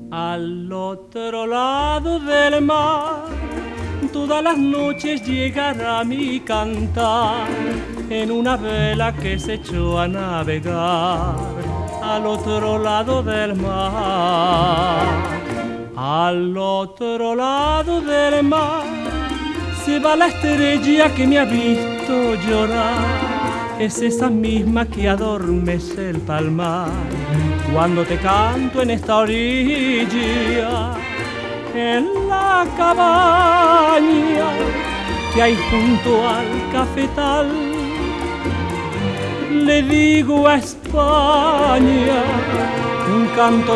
Al otro lado del mar, todas las noches llegará mi cantar en una vela que se echó a navegar al otro lado del mar. Al otro lado del mar se va la estrella que me ha visto llorar. Es esa misma que adormece el palmar cuando te canto en esta orilla, en la cabaña que hay junto al cafetal. Le digo a España un canto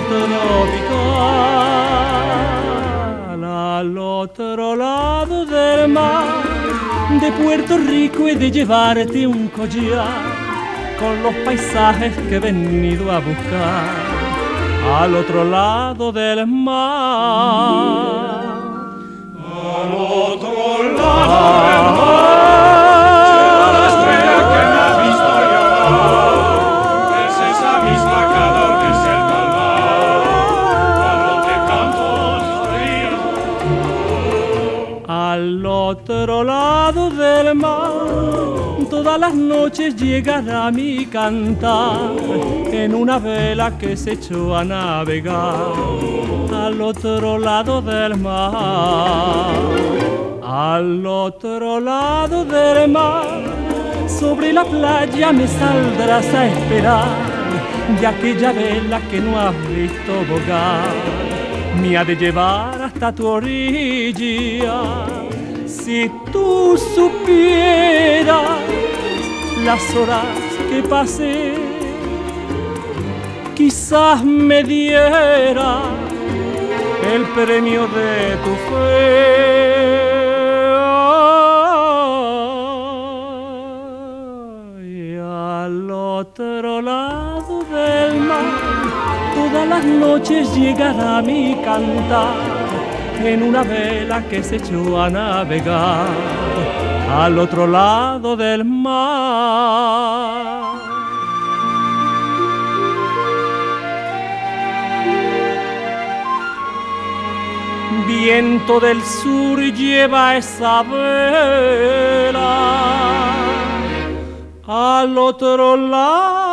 tropical. Al otro lado del mar de Puerto Rico he de llevarte un collar con los paisajes que he venido a buscar al otro lado del mar. Al otro lado del mar será la estrella que me ha visto llorar. Es esa misma que adormece el palmar cuando te canto en esta orilla. Al otro lado del mar todas las noches llegará mi cantar en una vela que se echó a navegar al otro lado del mar. Al otro lado del mar, sobre la playa me saldrás a esperar de aquella vela que no has visto bogar. Me ha de llevar hasta tu orilla. Si tú supieras las horas que pasé, quizás me diera el premio de tu fe. Y al otro lado del mar, todas las noches llegará mi cantar en una vela que se echó a navegar al otro lado del mar. Viento del sur lleva esa vela al otro lado